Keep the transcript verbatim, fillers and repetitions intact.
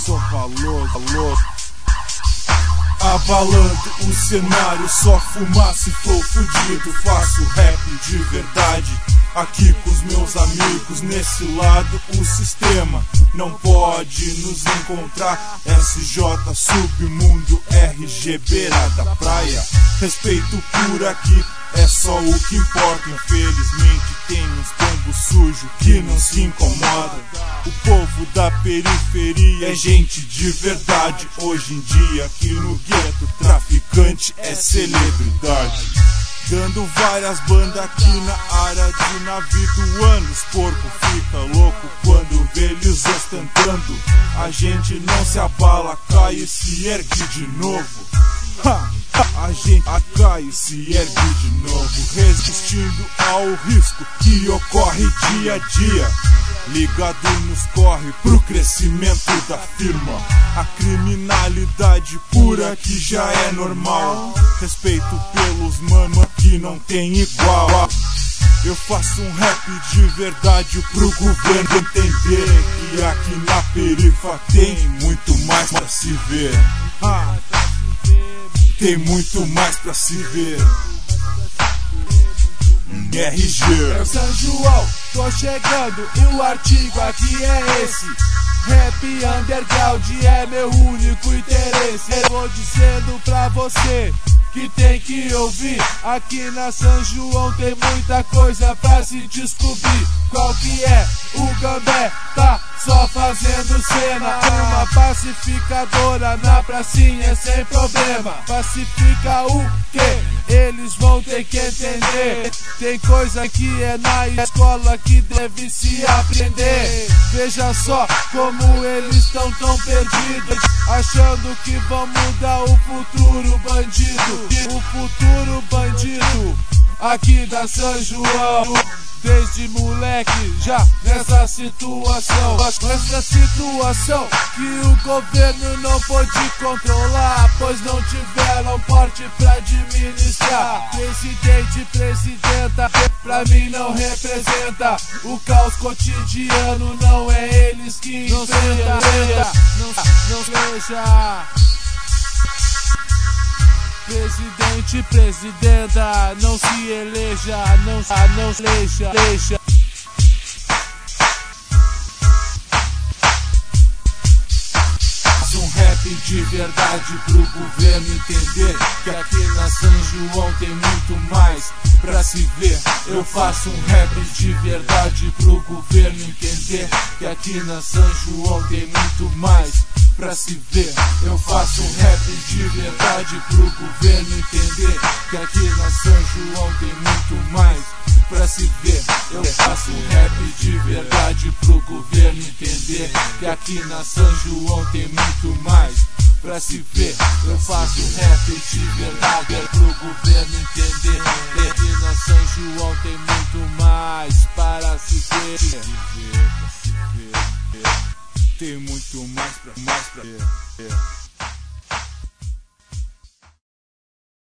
só valor, valor. Abalando o cenário, só fumaça e flow fudido. Faço rap de verdade aqui com os meus amigos. Nesse lado o sistema não pode nos encontrar. S J Submundo, R G beira da praia. Respeito por aqui, é só o que importa. Infelizmente tem uns pombos sujos que não se incomodam. O povo da periferia é gente de verdade. Hoje em dia aqui no gueto, traficante é celebridade. Dando várias bandas aqui na área de Navio. Os porco fica louco quando vê eles ostentando. A gente não se abala, cai e se ergue de novo. Ha! A gente cai e se ergue de novo, resistindo ao risco que ocorre dia a dia. Ligado nos corre pro crescimento da firma. A criminalidade por aqui já é normal. Respeito pelos mano que não tem igual. Eu faço um rap de verdade pro governo entender que aqui na perifa tem muito mais pra se ver. Ah. Tem muito mais pra se ver. R G É São João, tô chegando e o artigo aqui é esse. Rap underground é meu único interesse. Eu vou dizendo pra você que tem que ouvir. Aqui na São João tem muita coisa pra se descobrir. Qual que é? O Gambé tá só fazendo cena. Uma pacificadora na pracinha sem problema. Pacifica o quê? Eles vão ter que entender. Tem coisa que é na escola que deve se aprender. Veja só como eles estão tão perdidos, achando que vão mudar o futuro bandido. O futuro bandido aqui da São João. Desde moleque já nessa situação, nessa situação que o governo não pôde controlar, pois não tiveram porte pra administrar. Presidente, presidenta, pra mim não representa o caos cotidiano, não é eles que enfrentam. Não, não seja presidente, presidenta, não se eleja, não, não se eleja, deixa. Faço um rap de verdade pro governo entender que aqui na São João tem muito mais pra se ver. Eu faço um rap de verdade pro governo entender que aqui na São João tem muito mais pra se ver. Eu faço um rap de verdade pro governo entender que aqui na São João tem muito mais pra se ver. Eu faço um rap de verdade pro governo entender que aqui na São João tem muito mais pra se ver. Eu faço um rap de verdade pro governo entender que aqui na São João tem muito mais para se ver. Tem muito mais pra, mais pra ver.